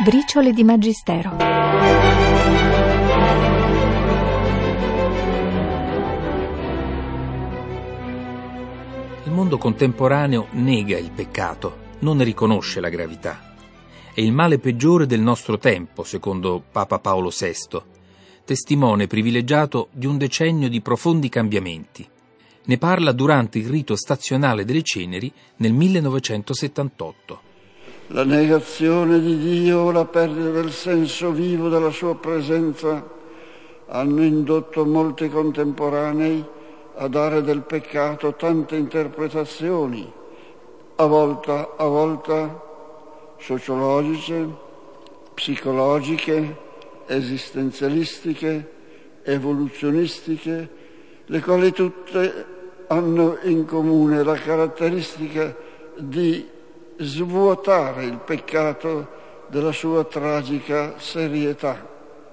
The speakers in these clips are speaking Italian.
Briciole di Magistero. Il mondo contemporaneo nega il peccato, non ne riconosce la gravità. È il male peggiore del nostro tempo, secondo Papa Paolo VI, testimone privilegiato di un decennio di profondi cambiamenti. Ne parla durante il rito stazionale delle ceneri nel 1978. La negazione di Dio o la perdita del senso vivo della sua presenza hanno indotto molti contemporanei a dare del peccato tante interpretazioni, a volta sociologiche, psicologiche, esistenzialistiche, evoluzionistiche, le quali tutte hanno in comune la caratteristica di svuotare il peccato della sua tragica serietà.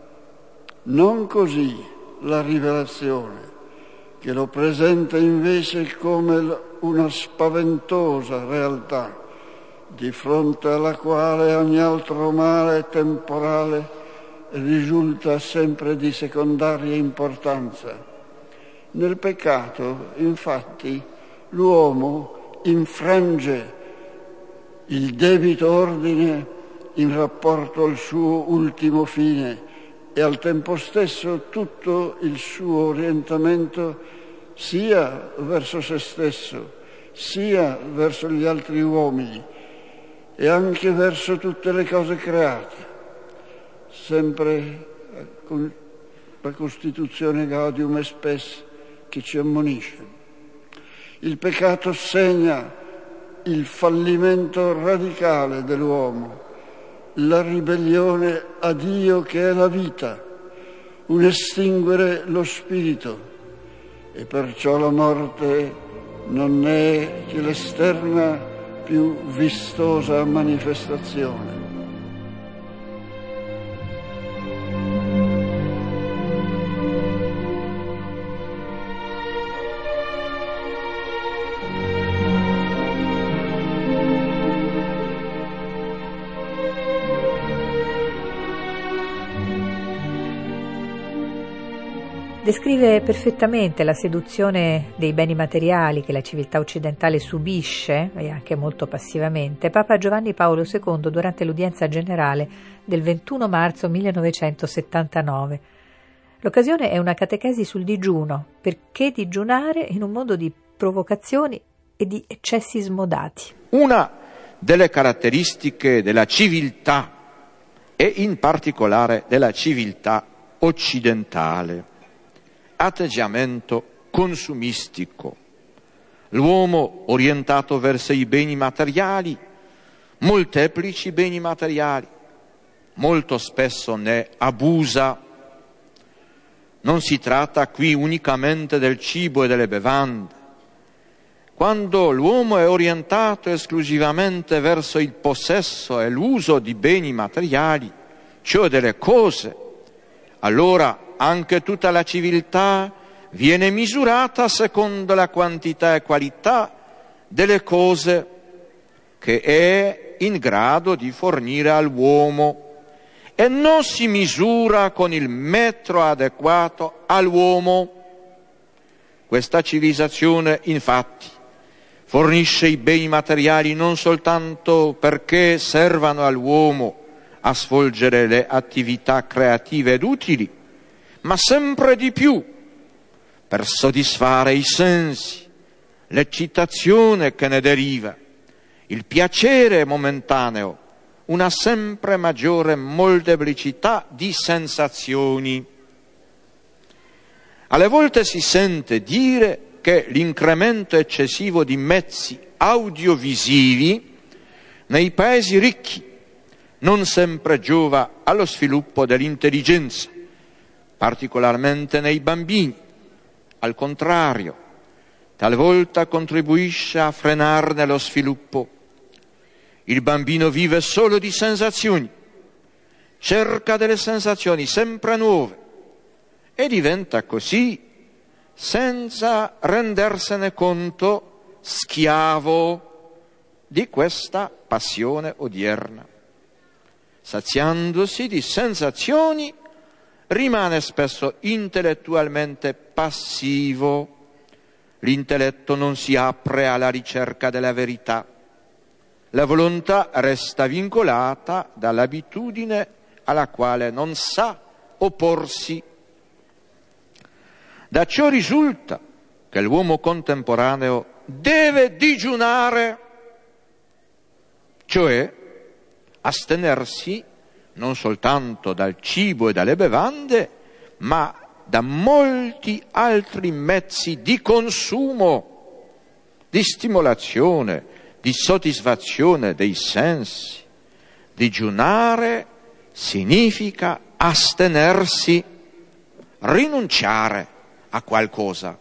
Non così la rivelazione, che lo presenta invece come una spaventosa realtà, di fronte alla quale ogni altro male temporale risulta sempre di secondaria importanza. Nel peccato, infatti, l'uomo infrange il debito ordine in rapporto al suo ultimo fine e al tempo stesso tutto il suo orientamento sia verso se stesso, sia verso gli altri uomini e anche verso tutte le cose create. Sempre con la Costituzione Gaudium et Spes che ci ammonisce. Il peccato segna il fallimento radicale dell'uomo, la ribellione a Dio che è la vita, un estinguere lo spirito, e perciò la morte non è che l'esterna più vistosa manifestazione. Descrive perfettamente la seduzione dei beni materiali che la civiltà occidentale subisce, e anche molto passivamente, Papa Giovanni Paolo II durante l'udienza generale del 21 marzo 1979. L'occasione è una catechesi sul digiuno, perché digiunare in un mondo di provocazioni e di eccessi smodati. Una delle caratteristiche della civiltà, e in particolare della civiltà occidentale, atteggiamento consumistico. L'uomo orientato verso i beni materiali, molteplici beni materiali, molto spesso ne abusa. Non si tratta qui unicamente del cibo e delle bevande. Quando l'uomo è orientato esclusivamente verso il possesso e l'uso di beni materiali, cioè delle cose, allora anche tutta la civiltà viene misurata secondo la quantità e qualità delle cose che è in grado di fornire all'uomo e non si misura con il metro adeguato all'uomo. Questa civilizzazione, infatti, fornisce i beni materiali non soltanto perché servano all'uomo a svolgere le attività creative ed utili, ma sempre di più per soddisfare i sensi, l'eccitazione che ne deriva, il piacere momentaneo, una sempre maggiore molteplicità di sensazioni. Alle volte si sente dire che l'incremento eccessivo di mezzi audiovisivi nei paesi ricchi non sempre giova allo sviluppo dell'intelligenza, particolarmente nei bambini. Al contrario, talvolta contribuisce a frenarne lo sviluppo. Il bambino vive solo di sensazioni, cerca delle sensazioni sempre nuove e diventa così, senza rendersene conto, schiavo di questa passione odierna. saziandosi di sensazioni, rimane spesso intellettualmente passivo. L'intelletto non si apre alla ricerca della verità. La volontà resta vincolata dall'abitudine alla quale non sa opporsi. Da ciò risulta che l'uomo contemporaneo deve digiunare, cioè astenersi non soltanto dal cibo e dalle bevande, ma da molti altri mezzi di consumo, di stimolazione, di soddisfazione dei sensi. Digiunare significa astenersi, rinunciare a qualcosa.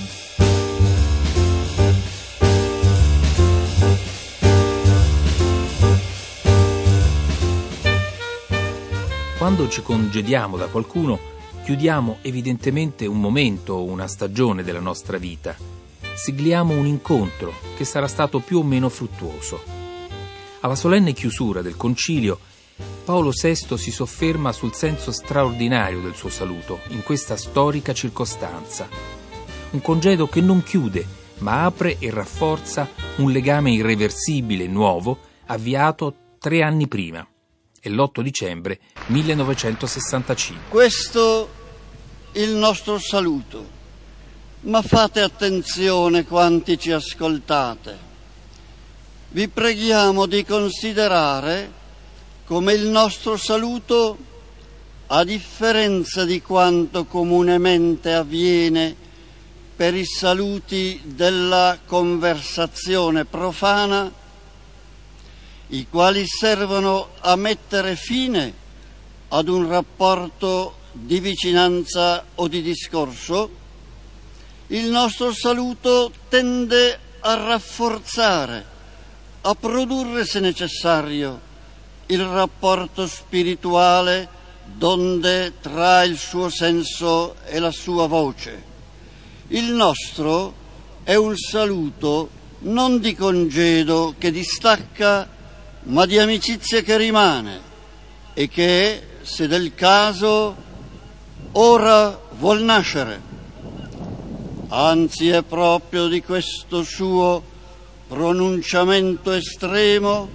Quando ci congediamo da qualcuno, chiudiamo evidentemente un momento o una stagione della nostra vita. Sigliamo un incontro che sarà stato più o meno fruttuoso. Alla solenne chiusura del concilio, Paolo VI si sofferma sul senso straordinario del suo saluto in questa storica circostanza. Un congedo che non chiude, ma apre e rafforza un legame irreversibile e nuovo avviato 3 anni prima. È l'8 dicembre 1965. Questo il nostro saluto, ma fate attenzione quanti ci ascoltate. Vi preghiamo di considerare come il nostro saluto, a differenza di quanto comunemente avviene per i saluti della conversazione profana, i quali servono a mettere fine ad un rapporto di vicinanza o di discorso, il nostro saluto tende a rafforzare, a produrre se necessario il rapporto spirituale donde tra il suo senso e la sua voce. Il nostro è un saluto non di congedo che distacca, ma di amicizia che rimane e che, se del caso, ora vuol nascere. Anzi, è proprio di questo suo pronunciamento estremo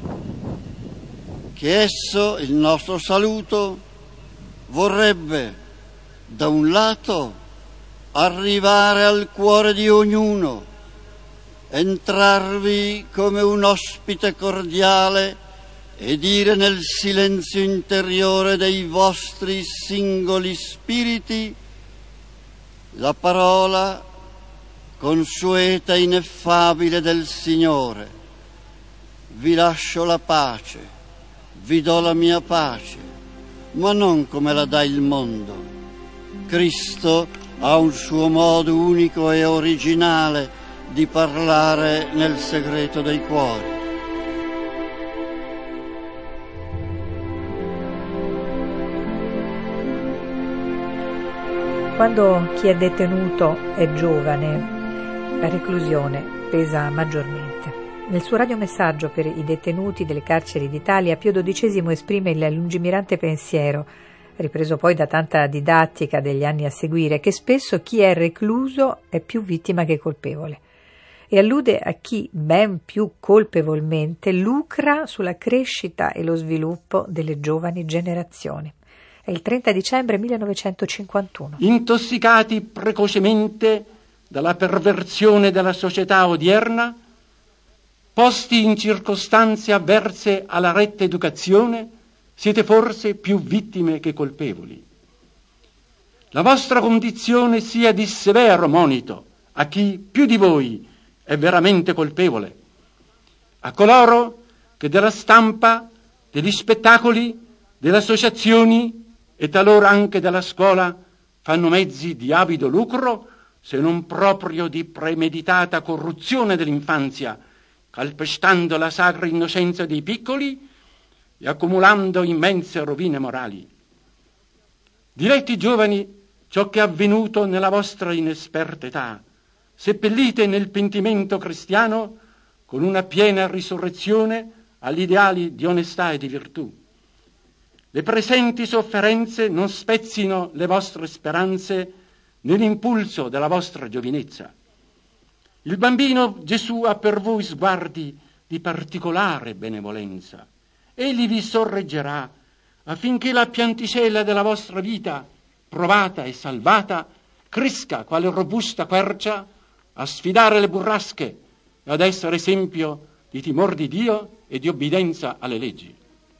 che esso, il nostro saluto, vorrebbe, da un lato, arrivare al cuore di ognuno, entrarvi come un ospite cordiale e dire nel silenzio interiore dei vostri singoli spiriti la parola consueta e ineffabile del Signore. Vi lascio la pace, vi do la mia pace, ma non come la dà il mondo. Cristo ha un suo modo unico e originale di parlare nel segreto dei cuori. Quando chi è detenuto è giovane, la reclusione pesa maggiormente. Nel suo radiomessaggio per i detenuti delle carceri d'Italia, Pio XII esprime il lungimirante pensiero, ripreso poi da tanta didattica degli anni a seguire, che spesso chi è recluso è più vittima che colpevole, e allude a chi ben più colpevolmente lucra sulla crescita e lo sviluppo delle giovani generazioni. È il 30 dicembre 1951. Intossicati precocemente dalla perversione della società odierna, posti in circostanze avverse alla retta educazione, siete forse più vittime che colpevoli. La vostra condizione sia di severo monito a chi più di voi è veramente colpevole, a coloro che della stampa, degli spettacoli, delle associazioni e talora anche della scuola fanno mezzi di avido lucro, se non proprio di premeditata corruzione dell'infanzia, calpestando la sacra innocenza dei piccoli e accumulando immense rovine morali. Diletti giovani, ciò che è avvenuto nella vostra inesperta età, seppellite nel pentimento cristiano con una piena risurrezione agli ideali di onestà e di virtù. le presenti sofferenze non spezzino le vostre speranze nell'impulso della vostra giovinezza. Il bambino Gesù ha per voi sguardi di particolare benevolenza. Egli vi sorreggerà affinché la pianticella della vostra vita, provata e salvata, cresca quale robusta quercia a sfidare le burrasche e ad essere esempio di timor di Dio e di obbedienza alle leggi.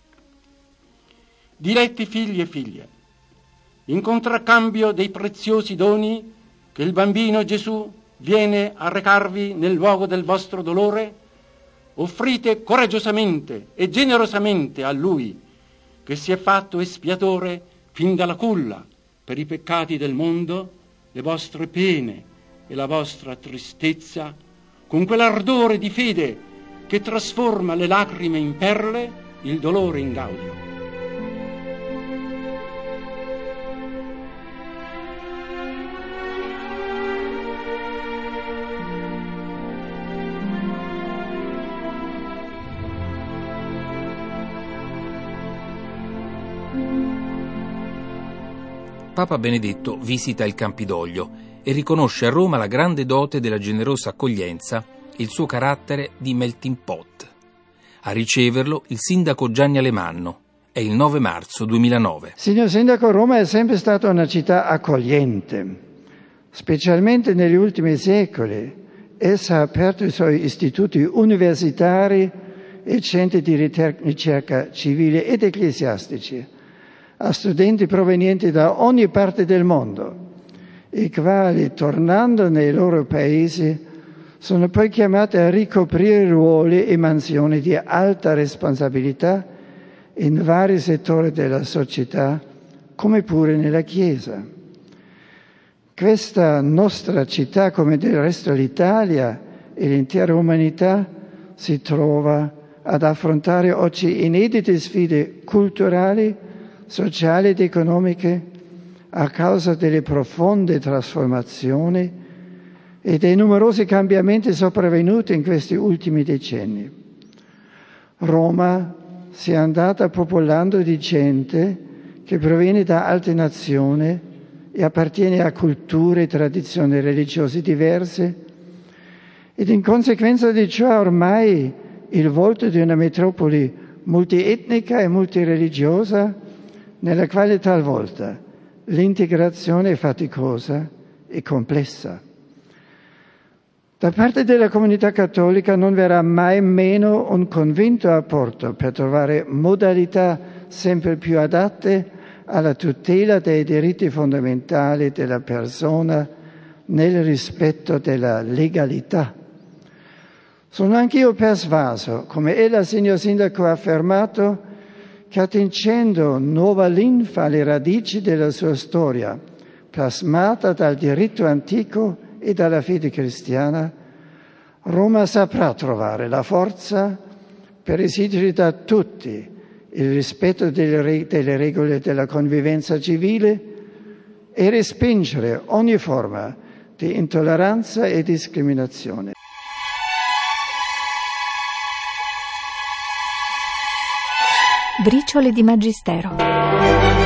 Diletti figli e figlie, in contraccambio dei preziosi doni che il bambino Gesù viene a recarvi nel luogo del vostro dolore, offrite coraggiosamente e generosamente a Lui, che si è fatto espiatore fin dalla culla per i peccati del mondo, le vostre pene e la vostra tristezza, con quell'ardore di fede che trasforma le lacrime in perle, il dolore in gaudio. Papa Benedetto visita il Campidoglio e riconosce a Roma la grande dote della generosa accoglienza e il suo carattere di melting pot. A riceverlo il sindaco Gianni Alemanno. È il 9 marzo 2009. Signor Sindaco, Roma è sempre stata una città accogliente, specialmente negli ultimi secoli. Essa ha aperto i suoi istituti universitari e centri di ricerca civile ed ecclesiastici a studenti provenienti da ogni parte del mondo, i quali, tornando nei loro paesi, sono poi chiamati a ricoprire ruoli e mansioni di alta responsabilità in vari settori della società, come pure nella Chiesa. Questa nostra città, come del resto l'Italia e l'intera umanità, si trova ad affrontare oggi inedite sfide culturali, sociali ed economiche a causa delle profonde trasformazioni e dei numerosi cambiamenti sopravvenuti in questi ultimi decenni. Roma si è andata popolando di gente che proviene da altre nazioni e appartiene a culture e tradizioni religiose diverse, ed in conseguenza di ciò ormai il volto di una metropoli multietnica e multireligiosa, nella quale talvolta l'integrazione è faticosa e complessa. Da parte della comunità cattolica non verrà mai meno un convinto apporto per trovare modalità sempre più adatte alla tutela dei diritti fondamentali della persona nel rispetto della legalità. Sono anch'io persuaso, come ella, signor Sindaco, ha affermato, che attingendo nuova linfa alle radici della sua storia, plasmata dal diritto antico e dalla fede cristiana, Roma saprà trovare la forza per esigere da tutti il rispetto delle regole della convivenza civile e respingere ogni forma di intolleranza e discriminazione. Briciole di Magistero.